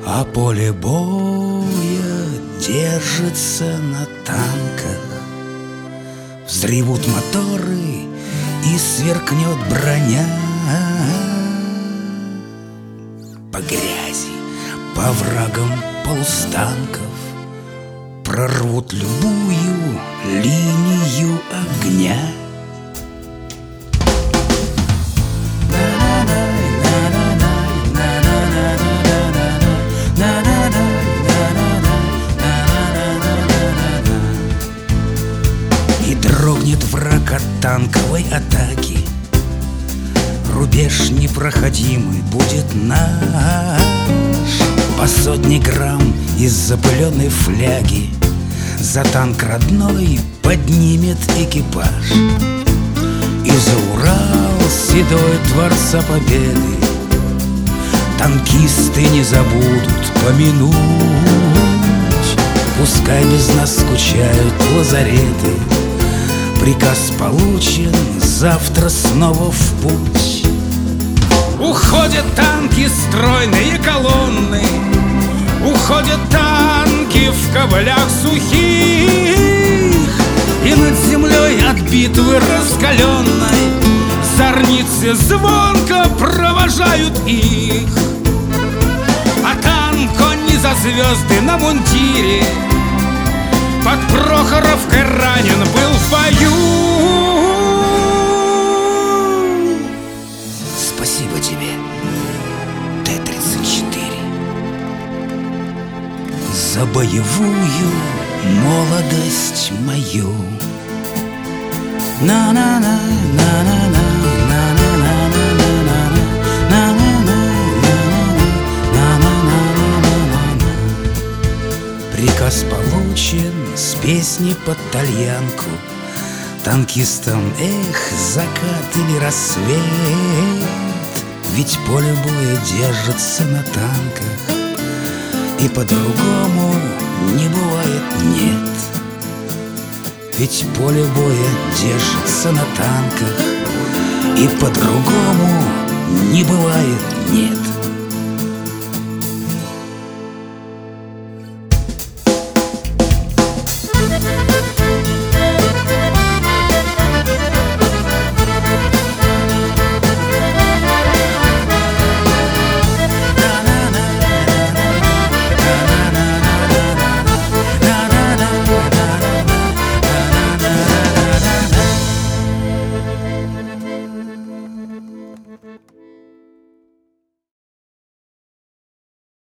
А поле боя держится на танках. Взревут моторы и сверкнет броня. По грязи, по врагам полустанков прорвут любую линию огня. И дрогнет враг от танковой атаки. Рубеж непроходимый будет наш. По 100 грамм из запыленной фляги за танк родной поднимет экипаж. И за Урал седой Творца Победы танкисты не забудут помянуть. Пускай без нас скучают лазареты. Приказ получен, завтра снова в путь. Уходят танки, стройные колонны. Уходят танки в ковылях сухих. И над землей от битвы раскаленной зорницы звонко провожают их. А танк, он не за звезды на мундире, под Прохоровкой ранен был в бою. Спасибо тебе, Т-34, за боевую молодость мою. На-на-на, на-на-на, приказ получен с песни под тальянку. Танкистам, закат или рассвет. Ведь поле боя держится на танках, и по-другому не бывает, нет. Ведь поле боя держится на танках, и по-другому не бывает, нет.